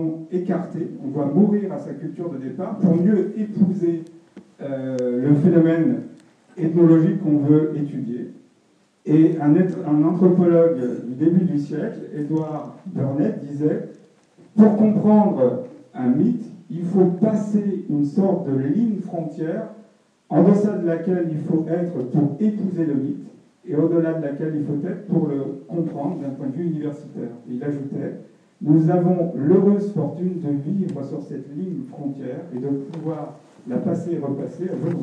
écarté, on doit mourir à sa culture de départ pour mieux épouser le phénomène ethnologique qu'on veut étudier. Et un anthropologue du début du siècle, Edward Burnett, disait « Pour comprendre un mythe, il faut passer une sorte de ligne frontière en deçà de laquelle il faut être pour épouser le mythe et au-delà de laquelle il faut être pour le comprendre d'un point de vue universitaire. » Et il ajoutait « Nous avons l'heureuse fortune de vivre sur cette ligne frontière et de pouvoir la passer et repasser à volonté. »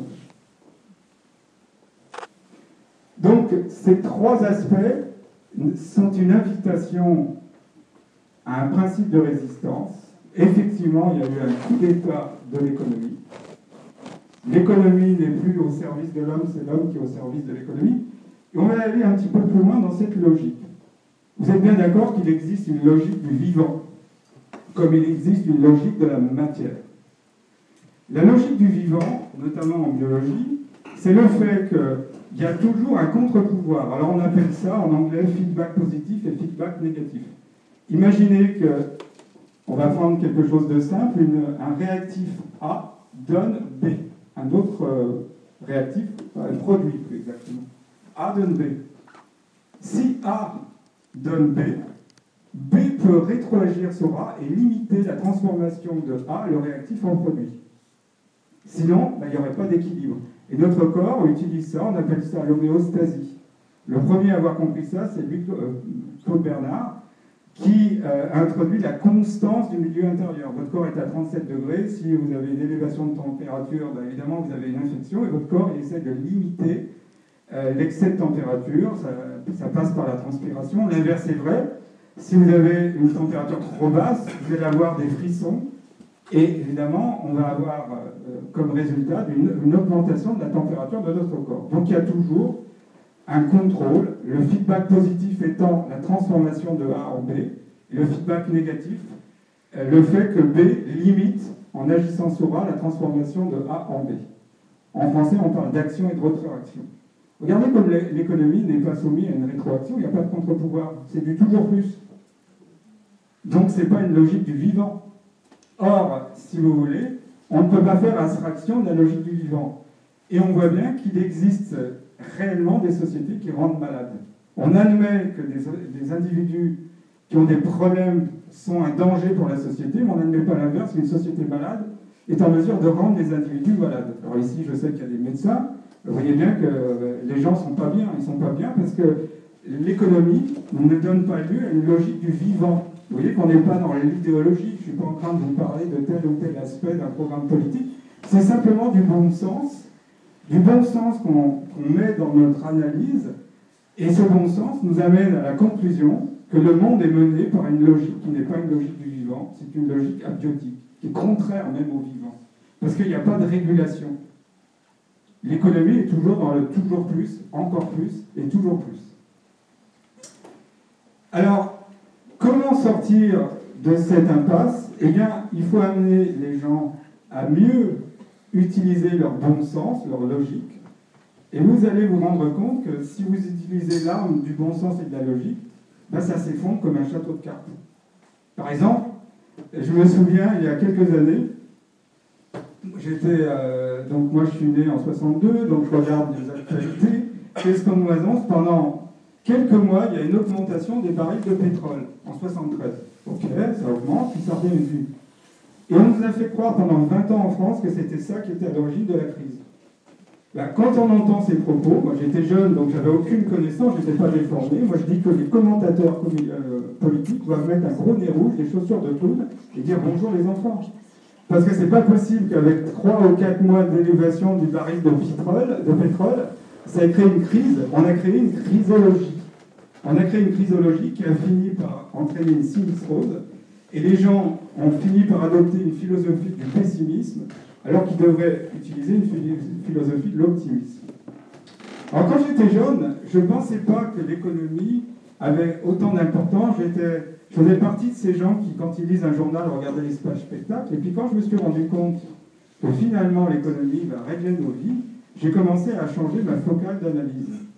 Donc, ces trois aspects sont une invitation à un principe de résistance. Effectivement, il y a eu un coup d'État de l'économie. L'économie n'est plus au service de l'homme, c'est l'homme qui est au service de l'économie. Et on va aller un petit peu plus loin dans cette logique. Vous êtes bien d'accord qu'il existe une logique du vivant, comme il existe une logique de la matière. La logique du vivant, notamment en biologie, c'est le fait qu'il y a toujours un contre-pouvoir. Alors on appelle ça en anglais feedback positif et feedback négatif. Imaginez que, on va prendre quelque chose de simple, un réactif A donne B. Un autre réactif, un produit plus exactement. A donne B. Si A donne B, B peut rétroagir sur A et limiter la transformation de A, le réactif, en produit. Sinon, il n'y aurait pas d'équilibre. Et notre corps utilise ça, on appelle ça l'homéostasie. Le premier à avoir compris ça, c'est Claude Bernard, qui a introduit la constance du milieu intérieur. Votre corps est à 37 degrés, si vous avez une élévation de température, évidemment vous avez une infection, et votre corps il essaie de limiter l'excès de température, ça passe par la transpiration. L'inverse est vrai, si vous avez une température trop basse, vous allez avoir des frissons, et évidemment, on va avoir comme résultat une augmentation de la température de notre corps. Donc il y a toujours un contrôle, le feedback positif étant la transformation de A en B, et le feedback négatif, le fait que B limite, en agissant sur A, la transformation de A en B. En français, on parle d'action et de rétroaction. Regardez comme l'économie n'est pas soumise à une rétroaction, il n'y a pas de contre-pouvoir, c'est du toujours plus. Donc ce n'est pas une logique du vivant. Or, si vous voulez, on ne peut pas faire abstraction de la logique du vivant. Et on voit bien qu'il existe réellement des sociétés qui rendent malades. On admet que des individus qui ont des problèmes sont un danger pour la société, mais on n'admet pas l'inverse, qu'une société malade est en mesure de rendre les individus malades. Alors ici, je sais qu'il y a des médecins, vous voyez bien que les gens ne sont pas bien. Ils ne sont pas bien parce que l'économie ne donne pas lieu à une logique du vivant. Vous voyez qu'on n'est pas dans l'idéologie, je ne suis pas en train de vous parler de tel ou tel aspect d'un programme politique, c'est simplement du bon sens qu'on met dans notre analyse, et ce bon sens nous amène à la conclusion que le monde est mené par une logique qui n'est pas une logique du vivant, c'est une logique abiotique, qui est contraire même au vivant, parce qu'il n'y a pas de régulation. L'économie est toujours dans le toujours plus, encore plus, et toujours plus. Alors, comment sortir de cette impasse? Eh bien, il faut amener les gens à mieux utiliser leur bon sens, leur logique, et vous allez vous rendre compte que si vous utilisez l'arme du bon sens et de la logique, ça s'effondre comme un château de cartes. Par exemple, je me souviens, il y a quelques années, donc moi je suis né en 62, donc je regarde les actualités, qu'est-ce qu'on nous annonce pendant quelques mois, il y a une augmentation des barils de pétrole en 73. Ok, ça augmente, puis ça redéménage. Et on nous a fait croire pendant 20 ans en France que c'était ça qui était à l'origine de la crise. Quand on entend ces propos, moi j'étais jeune, donc j'avais aucune connaissance, je n'étais pas déformé, moi je dis que les commentateurs politiques doivent mettre un gros nez rouge, des chaussures de clown, et dire bonjour les enfants. Parce que c'est pas possible qu'avec 3 ou 4 mois d'élévation du baril de pétrole, ça ait créé une crise. On a créé une crisologie. On a créé une crisologie qui a fini par entraîner une sinistrose, et les gens ont fini par adopter une philosophie du pessimisme, alors qu'ils devraient utiliser une philosophie de l'optimisme. Alors quand j'étais jeune, je ne pensais pas que l'économie avait autant d'importance. Je faisais partie de ces gens qui, quand ils lisent un journal, regardaient les pages spectacles, et puis quand je me suis rendu compte que finalement l'économie va régler nos vies, j'ai commencé à changer ma focale d'analyse.